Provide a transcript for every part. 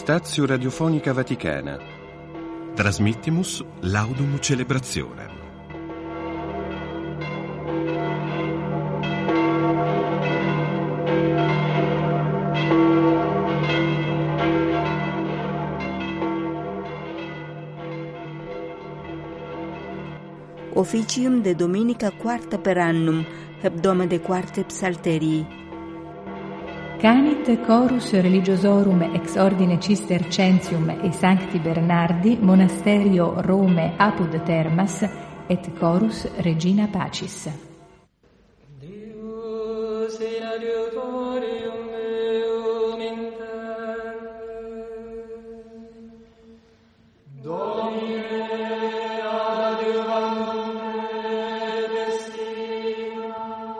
Traductatio Radiofonica Vaticana. Transmittimus Laudum Celebrationem. Officium de Dominica quarta per annum, hebdoma de quarte psalterii. Canit chorus religiosorum ex ordine Cistercensium e Sancti Bernardi, monasterio Rome apud Termas, et chorus Regina Pacis. Deus in adiutorium meum intende, Domine adiuvandum me destina,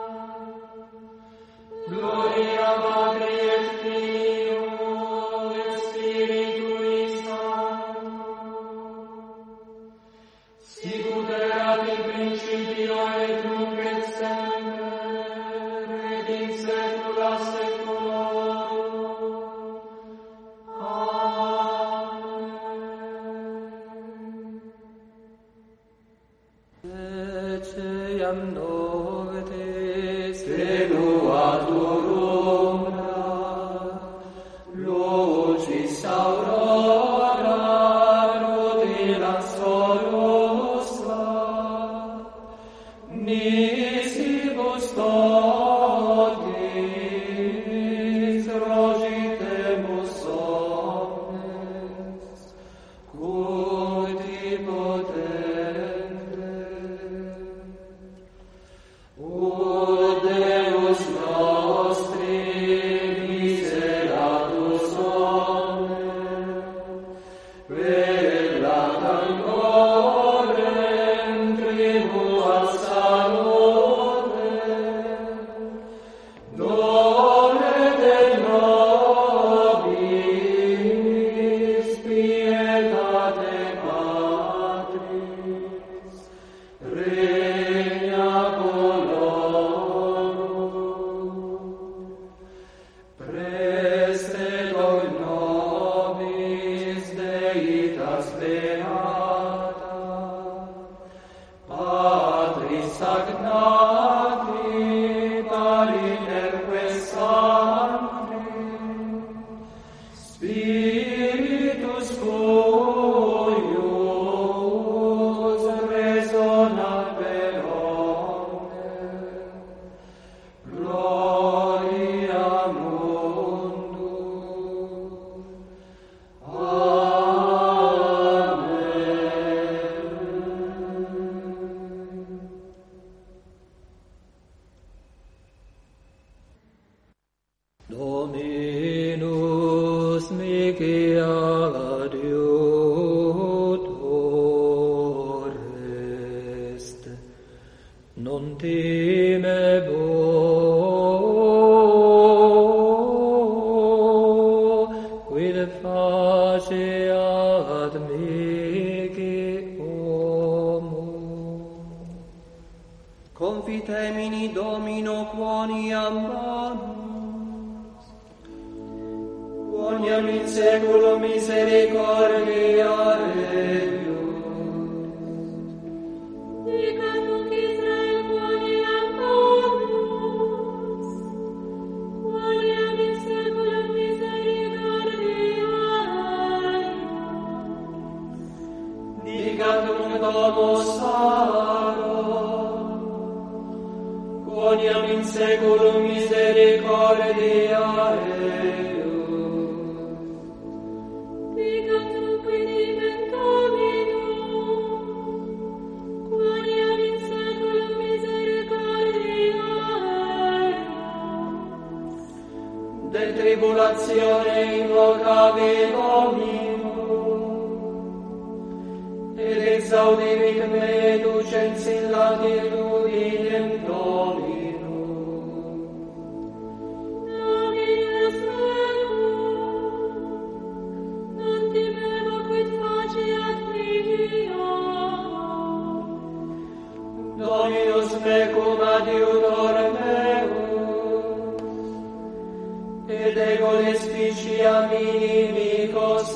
gloria Patri et Filio et Spiritui Sancto, sicut erat in principio et nunc et semper et in saecula saeculorum. Amen. Ecce iam noctes tenuatur umbra, lucis aurora rutilat solustra, nisibus totis rogitemus omnes, cuti potente. O Deus nostri, miseratus omnes, velat ancora tribuat salute, done de nobis pietate Patris, regna colorum, preste hoc nobis Deitas beata, Patris agnati pariterque sancti, Spiritus cuius resonat per omnes, gloria mundo. Amen. Dominus mihi adiutor est, non timebo, quid faceat mihi homo. Confitemini Domino quoniam bonus, quoniam in saeculum misericordia eius. Dicat nunc Israel quoniam bonus, quoniam in saeculum misericordia eius. Dicat nunc Domus Saro, quoniam in saeculum misericordia eius. Dicat nunc Venimet Dominum, quoniam in saeculum misericordia eius. De tribulatione invocavi Domino, ed exaudivit me ducens in latitudinem Domino. Dominus meum, non timebo quid faciat mihi homo. Dominus mecum adiutor meus, ed ego despicia minimicos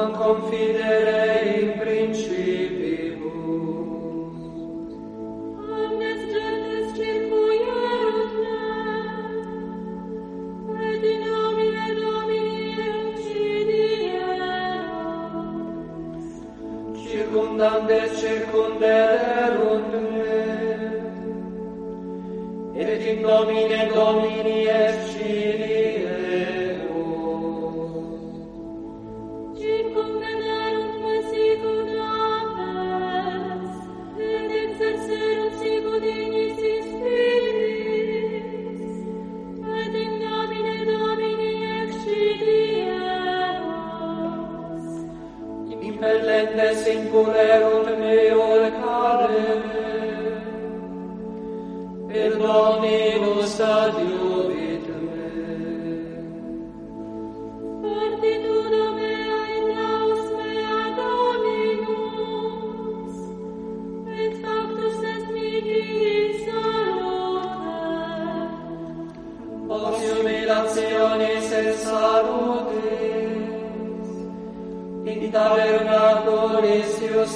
quam confidere in principibus. Omnes gentes circuierunt me, et in nomine Domini uccidierunt. Circundantes circundederunt me, et in nomine Domini excidierunt. Circumvederunt me sicut apes, et exercerunt sicut ignis in spiritis, et in nomine Domini excidierunt. Impellentes incurerunt meor cadere, per Dominus adiuvit me. Fortitudo mea in laus mea Dominus, et factus est mihi in salute. Os jubilationis et salutis, in tabernaculis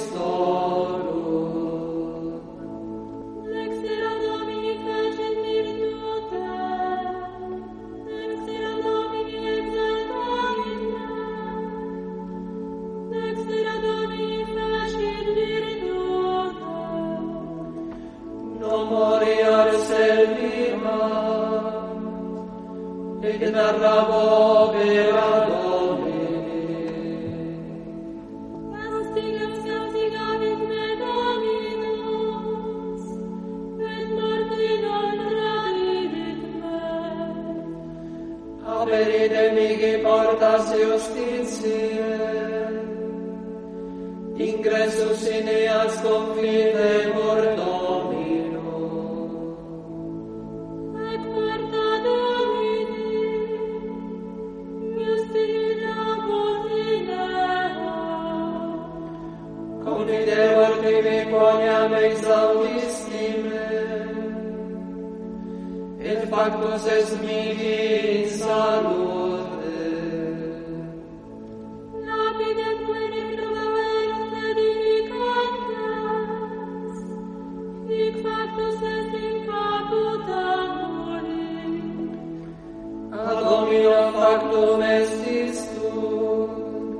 iustorum. Lexera Domini fecit virtutem, lexera Domini exaltavit me, lexera Domini fecit virtutem. Non moriar servima, et narrabo vera Domini. Castigam sausigavit me Dominus, et morti non radivit me. Aperite mihi portas justitiae, ingressus in eas confidemur Domino. Et porta Domini, justifinamus in ea. Confidemur tibi quoniam exaudistime, et factus est mihi in salute. Lapidem plene probaverunt edificantes, hic factus est in caput anguli. Ad Domino factum est istud,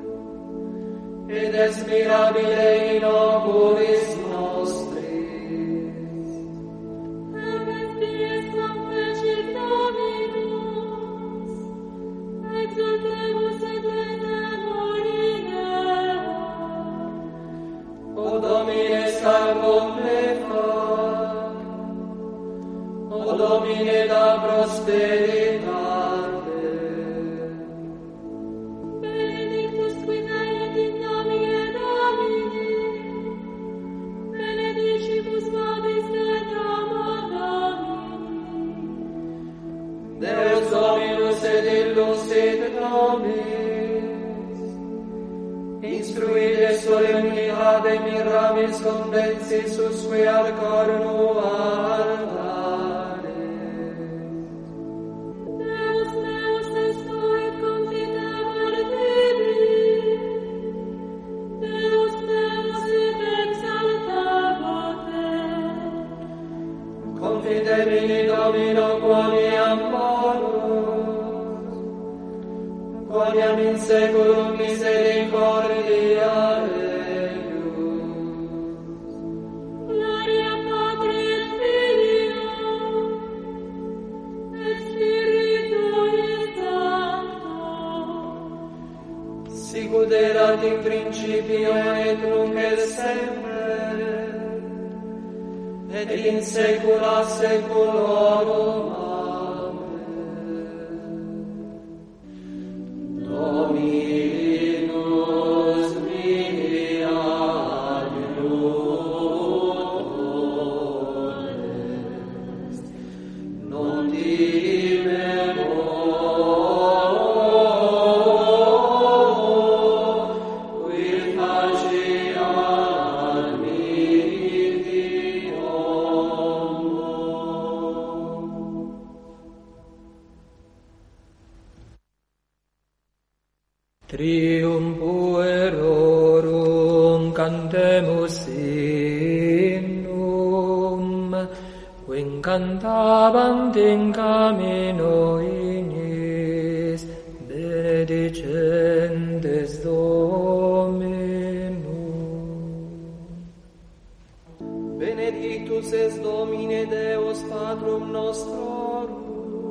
et est mirabile in oculis nostris. Amestis quam fecit Dominus, exultemus et laetemur in ea. O Domine salvum me fac, O Domine da prosperitate. Benedictus qui naet in nomine Domini, benedicibus vobis et domo Domini. Deus Dominus et illus et nobis, instruide solemnidade miramis condensis usque ad cornu altares. Deus meus est tu et confitemur tibi, Deus meus et exaltabo te. Confidemini Domino quoniam bonus, quoniam in saeculum misericordia eius. Gloria Patri et Filio, et Spiritui Sancto, Sicut erat in principio et nunc et semper, et in saecula saeculorum. Amen. Dominus mihi adiutor est, non timemur, quid faciat mihi Dio. Trium puerorum cantemus innum, quin cantabant in camino ignis, benedicentes Dominum. Benedictus es Domine Deus Patrum nostrorum,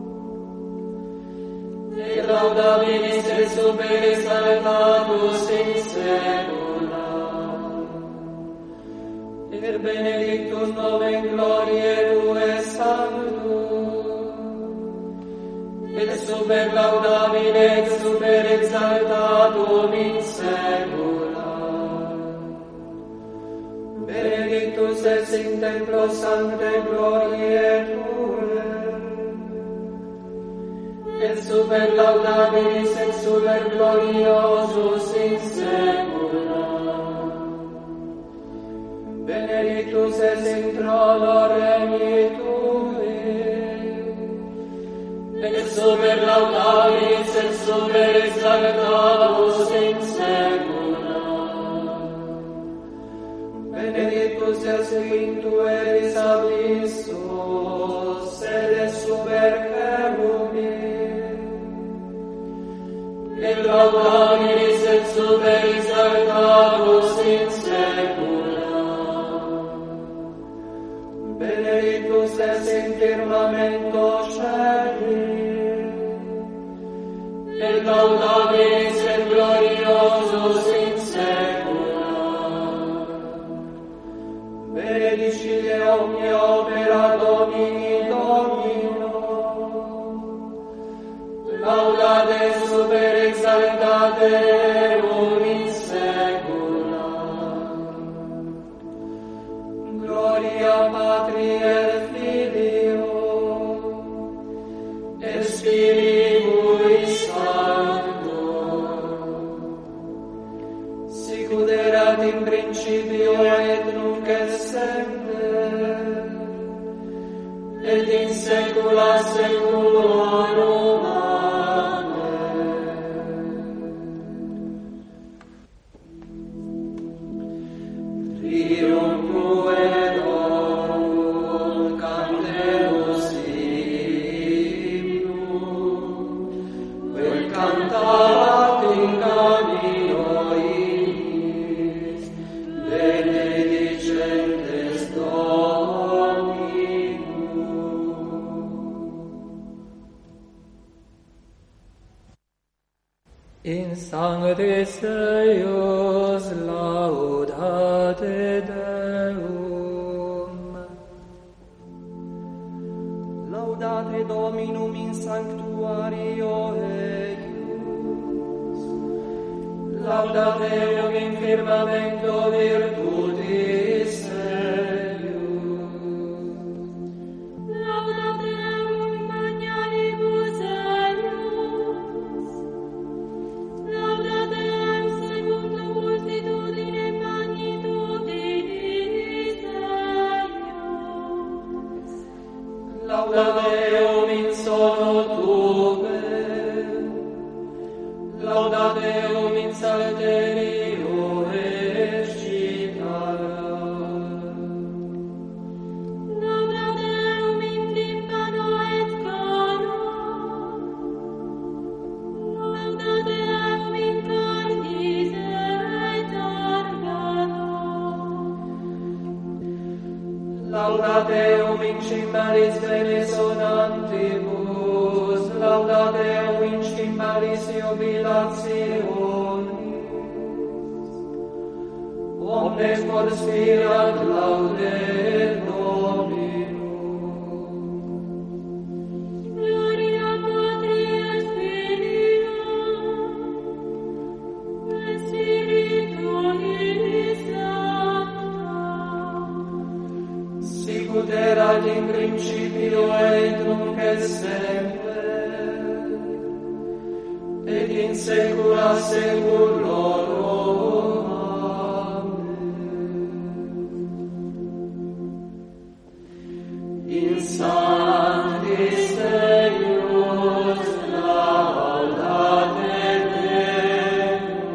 et laudabilis et super exaltatus in saecula, et benedictus nomen gloriae Tuae Sanctum, et super laudabile et super exaltatum in saecula. Benedictus es in templo sancte gloriae Tuae, et super laudabilis et super gloriosus in saecula. Benedictus es in trono regni Tui, et super laudabilis et super exaltatus in saecula. Benedictus es in Tueris abyssus, sede super cherubim, et laudabilis et super exaltatus in saecula. Benedictus es in firmamento celi, et laudabilis et gloriosus in saecula. Benedicite omnia opera Domini Domino, laudate super exaltate in saecula. Gloria Patri et Filio et Spiritui Sancto, sicut erat in principio et nunc et semper, et in saecula saeculorum. Trium puerorum cantemus hymnum, quel cantabat in camino ignis, benedicentes Dominum. In sanctis eius laudate Deum. Laudate Dominum in sanctuario eius. Laudate Deum in firmamento virtutis eius. Laudate Deum in magnanimus eius. Laudate Deum secundum multitudine magnitudinis eius. Laudate Deum in sono Tuae. Laudate Deum in salterio excitara. Laudate Deum in timpano et coro. Laudate Deum in cordis et organo. Laudate Deum in cymbalis resonantibus. Laudate Deum in cymbalis jubilationis. Omnes conspirat laude Dominum. Gloria Patri et Filio et Spiritui Sancto, Sicut erat in principio et nunc et semper, et in saecula saeculorum. In sanctis Deus laudate Deum.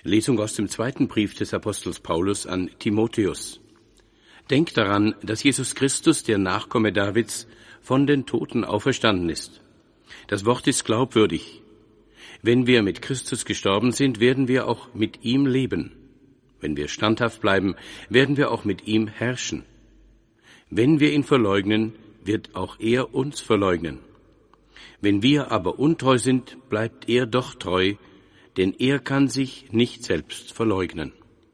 Lesung aus dem 2. Brief des Apostels Paulus an Timotheus. Denk daran, dass Jesus Christus, der Nachkomme Davids, von den Toten auferstanden ist. Das Wort ist glaubwürdig. Wenn wir mit Christus gestorben sind, werden wir auch mit ihm leben. Wenn wir standhaft bleiben, werden wir auch mit ihm herrschen. Wenn wir ihn verleugnen, wird auch er uns verleugnen. Wenn wir aber untreu sind, bleibt er doch treu, denn er kann sich nicht selbst verleugnen.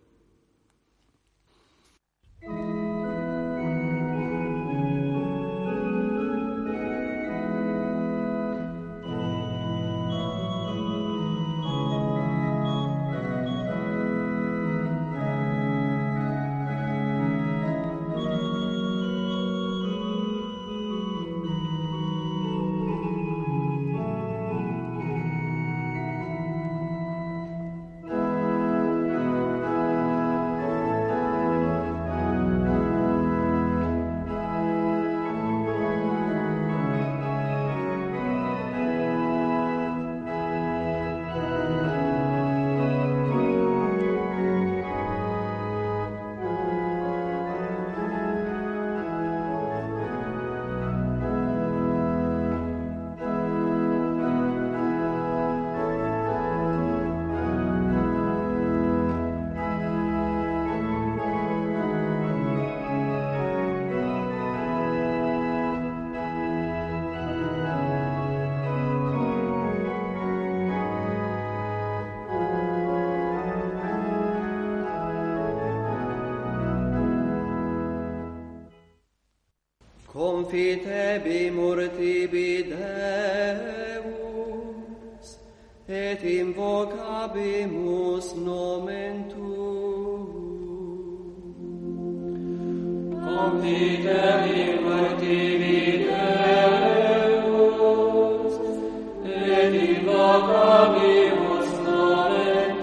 Confitebimur tibi Deus, et invocabimus nomen tuum. Confitebimur tibi Deus, et invocabimus nomen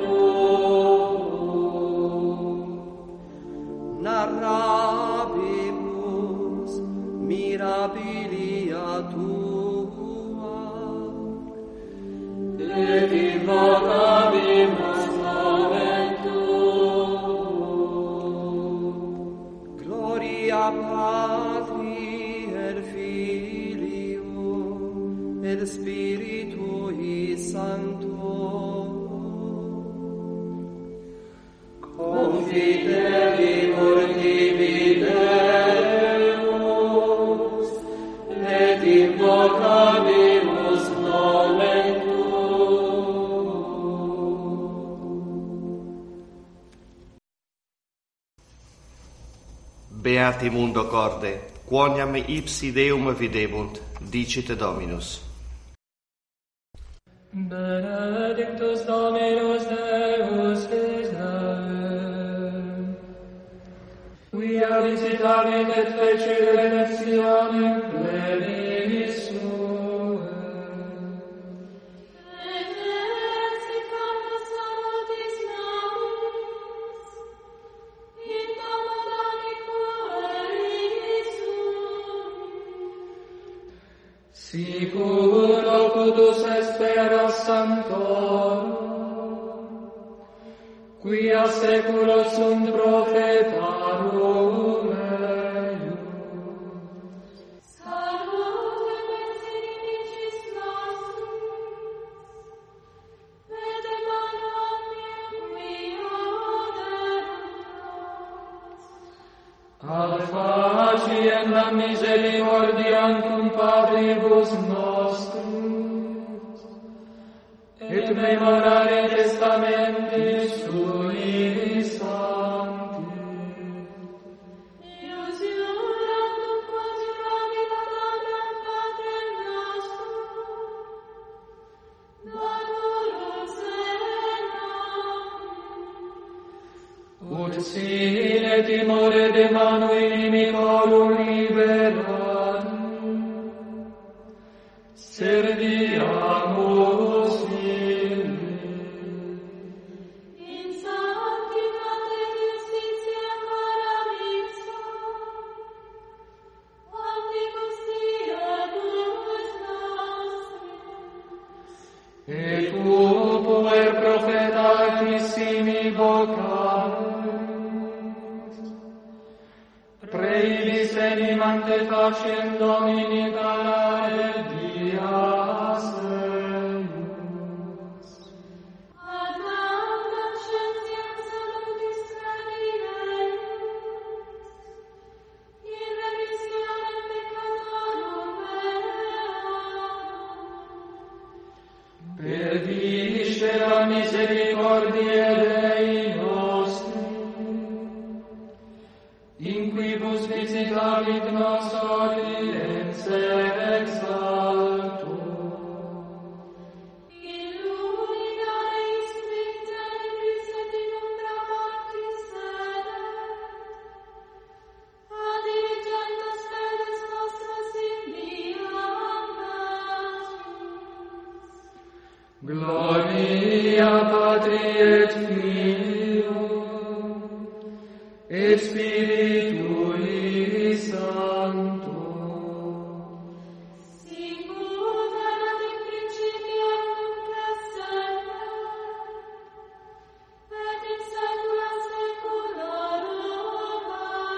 tuum. Narrabimus mirabilia tua, et invocabimus nomen tuum. Gloria Patri et Filio et Spiritui Sancto. Confitebimur tibi Deus, et invocabimus nomen tuum. Beati mundo corde, quoniam ipsi Deum videbunt, dicite Dominus. Benedictus Dominus Deus Israel, quia visitavit et fecit redemptionem plenimis suae. Et exercitat salutis nobis, in domo Domini pueris sui. Sicur locutus est spera sanctorum, quia seculos sunt profetarum eius. Salutem ex inimicis nostris, et emano omnium quia oderunt. Ad faciem la misericordiam cum patribus nostris, et memorare testamentis sui sancti. Ius iurandum quod iravit Adamem Patrem nostrum, daturus et Ut sine timore de manu inimicorum liberatum, serviamus illi. in sanctitate justitia calamipsa, omnibus diebus nostri. Et tu puer profetatis Preibis venimante faciem Domini parare dias eius. Ad auda scientiam salutis tradiemus, in remissionem peccatorum meam. Per viscera misericordiae Dei nostri, in quibus visitavit nos audienze exalto. In lui dareis vita libris et in umbra mortis sedet, ad diligentas pedes nostras inviam patris. Gloria Patri et Filio et Spiritui Sancto. Sicut erat in principio nunc et semper, et in saecula saeculorum.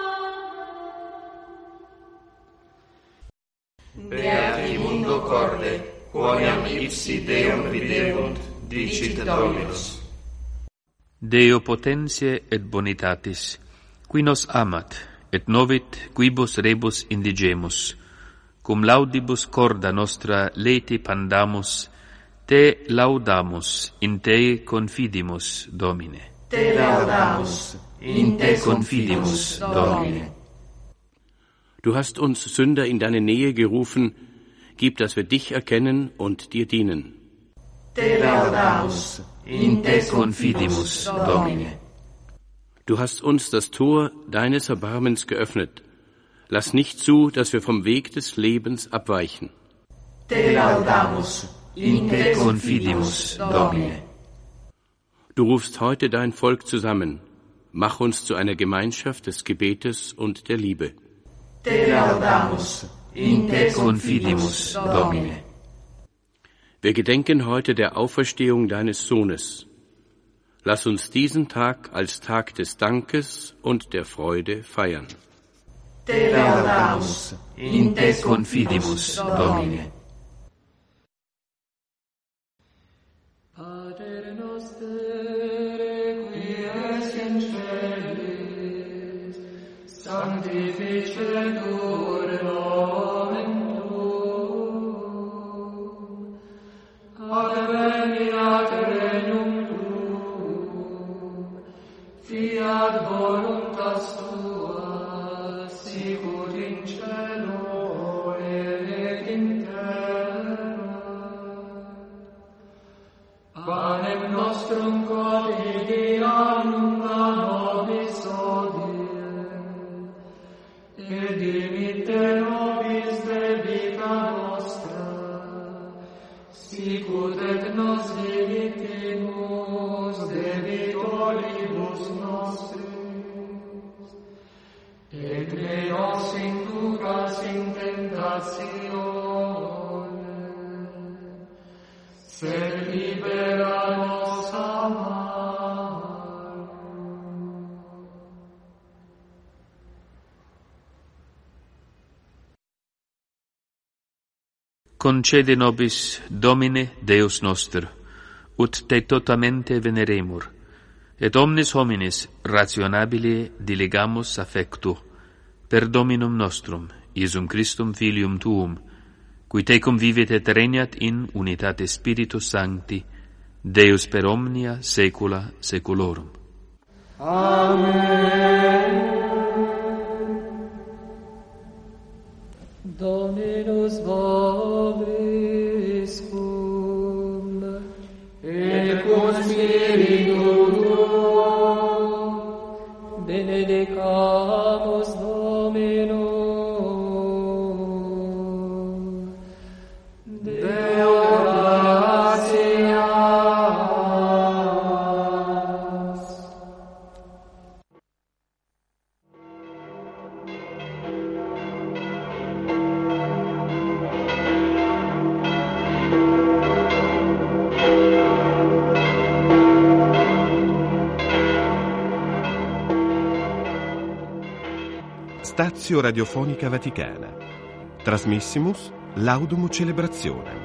Amen. Beati mundo corde, quoniam ipsi Deum videbunt, dicit Dominus. Deo potentiae et bonitatis, qui nos amat, et novit quibus rebus indigemus, cum laudibus corda nostra leti pandamus, te laudamus, in te confidimus, Domine. Te laudamus, in te Confidimus, Domine. Du hast uns Sünder in deine Nähe gerufen, gib, dass wir dich erkennen und dir dienen. Te laudamus, in te Confidimus, Domine. Du hast uns das Tor deines Erbarmens geöffnet. Lass nicht zu, dass wir vom Weg des Lebens abweichen. Te laudamus, in te Confidimus, Domine. Du rufst heute dein Volk zusammen. Mach uns zu einer Gemeinschaft des Gebetes und der Liebe. Te laudamus, in te Confidimus, Domine. Wir gedenken heute der Auferstehung deines Sohnes. Lass uns diesen Tag als Tag des Dankes und der Freude feiern. Te laudamus, in te Confidimus, Domine. Pater noster, qui es in celis, sanctificetur nomen tuum, adveniat regnum tuum, fiat voluntas tua, sicut in cielo et in terra. Panem nostrum quotidianum da nobis hodie, et dimitte nobis debita nostra, sicut et nos dimittimus debitoribus nostris, et ne nos inducas in tentatione, sed libera nos a malo. Concede nobis, Domine, Deus noster, ut te totamente veneremur, et omnes homines rationabile diligamus affectu, per Dominum nostrum, Iesum Christum Filium Tuum, qui tecum vivit et regnat in unitate Spiritus Sancti, Deus per omnia saecula saeculorum. Amen. Dominus vobiscum, Et cum spiritu tuo, benedicamus Dominum. Deo gratias. Stazio Radiofonica Vaticana. Trasmissimus Laudum Celebrationem.